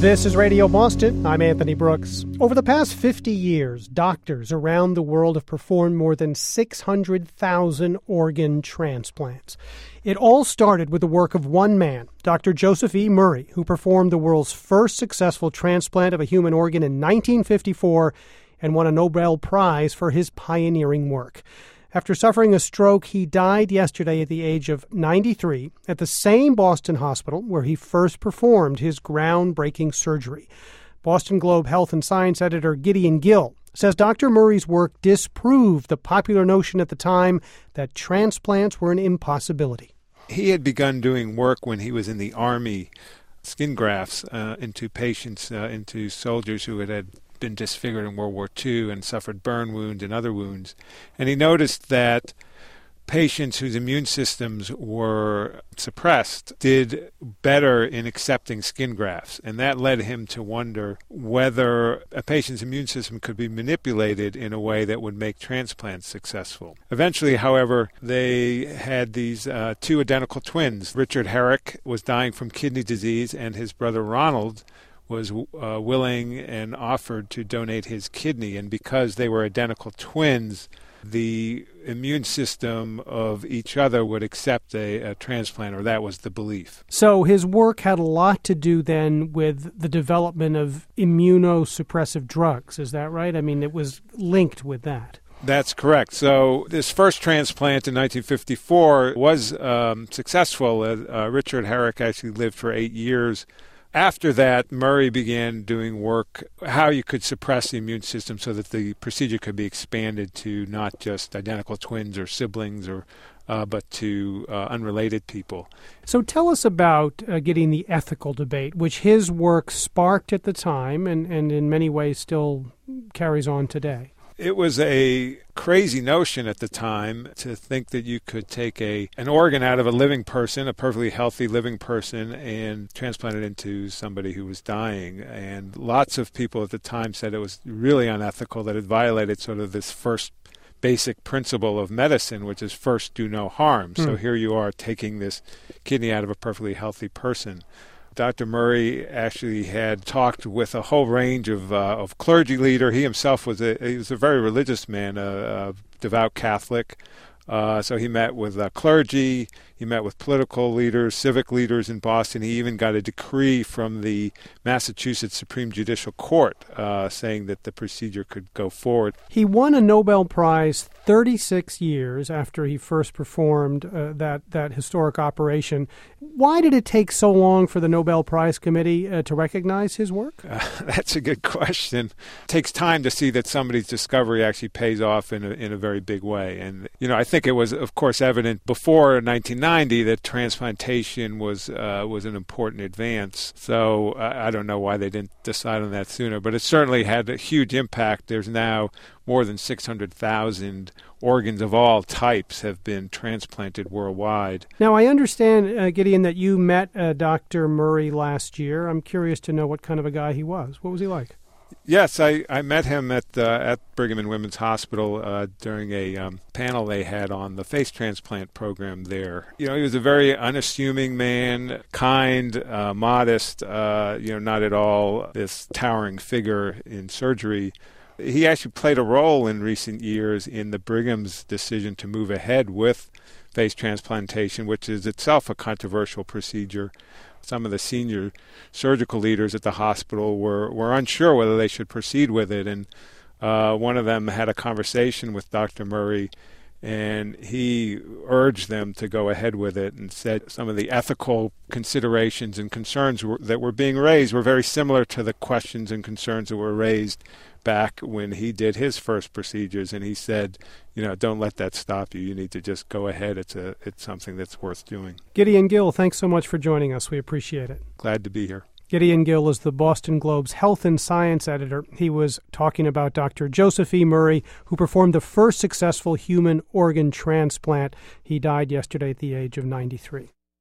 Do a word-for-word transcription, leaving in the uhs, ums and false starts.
This is Radio Boston. I'm Anthony Brooks. Over the past fifty years, doctors around the world have performed more than six hundred thousand organ transplants. It all started with the work of one man, Doctor Joseph E. Murray, who performed the world's first successful transplant of a human organ in nineteen fifty-four and won a Nobel Prize for his pioneering work. After suffering a stroke, he died yesterday at the age of ninety-three at the same Boston hospital where he first performed his groundbreaking surgery. Boston Globe Health and Science editor Gideon Gill says Doctor Murray's work disproved the popular notion at the time that transplants were an impossibility. He had begun doing work when he was in the Army, skin grafts uh, into patients, uh, into soldiers who had had been disfigured in World War Two and suffered burn wounds and other wounds. And he noticed that patients whose immune systems were suppressed did better in accepting skin grafts. And that led him to wonder whether a patient's immune system could be manipulated in a way that would make transplants successful. Eventually, however, they had these uh, two identical twins. Richard Herrick was dying from kidney disease, and his brother Ronald was uh, willing and offered to donate his kidney. And because they were identical twins, the immune system of each other would accept a, a transplant, or that was the belief. So his work had a lot to do then with the development of immunosuppressive drugs. Is that right? I mean, it was linked with that. That's correct. So this first transplant in nineteen fifty-four was um, successful. Uh, uh, Richard Herrick actually lived for eight years. After that, Murray began doing work how you could suppress the immune system so that the procedure could be expanded to not just identical twins or siblings, or uh, but to uh, unrelated people. So tell us about uh, getting the ethical debate, which his work sparked at the time and, and in many ways still carries on today. It was a crazy notion at the time to think that you could take a an organ out of a living person, a perfectly healthy living person, and transplant it into somebody who was dying. And lots of people at the time said it was really unethical, that it violated sort of this first basic principle of medicine, which is first do no harm. Mm. So here you are taking this kidney out of a perfectly healthy person. Doctor Murray actually had talked with a whole range of uh, of clergy leader. He himself was a he was a very religious man, a, a devout Catholic. Uh, so he met with uh, clergy, he met with political leaders, civic leaders in Boston. He even got a decree from the Massachusetts Supreme Judicial Court uh, saying that the procedure could go forward. He won a Nobel Prize thirty-six years after he first performed uh, that, that historic operation. Why did it take so long for the Nobel Prize Committee uh, to recognize his work? Uh, that's a good question. It takes time to see that somebody's discovery actually pays off in a, in a very big way. And, you know, I think it was, of course, evident before nineteen ninety that transplantation was uh, was an important advance. So uh, I don't know why they didn't decide on that sooner, but it certainly had a huge impact. There's now more than six hundred thousand organs of all types have been transplanted worldwide. Now, I understand, uh, Gideon, that you met uh, Doctor Murray last year. I'm curious to know what kind of a guy he was. What was he like? Yes, I, I met him at uh, at Brigham and Women's Hospital uh, during a um, panel they had on the face transplant program there. You know, he was a very unassuming man, kind, uh, modest, uh, you know, not at all this towering figure in surgery. He actually played a role in recent years in the Brigham's decision to move ahead with face transplantation, which is itself a controversial procedure. Some of the senior surgical leaders at the hospital were, were unsure whether they should proceed with it. And uh, one of them had a conversation with Doctor Murray, and he urged them to go ahead with it and said some of the ethical considerations and concerns were, that were being raised were very similar to the questions and concerns that were raised back when he did his first procedures. And he said, you know, don't let that stop you. You need to just go ahead. It's a it's something that's worth doing. Gideon Gill, thanks so much for joining us. We appreciate it. Glad to be here. Gideon Gill is the Boston Globe's health and science editor. He was talking about Doctor Joseph E. Murray, who performed the first successful human organ transplant. He died yesterday at the age of ninety-three.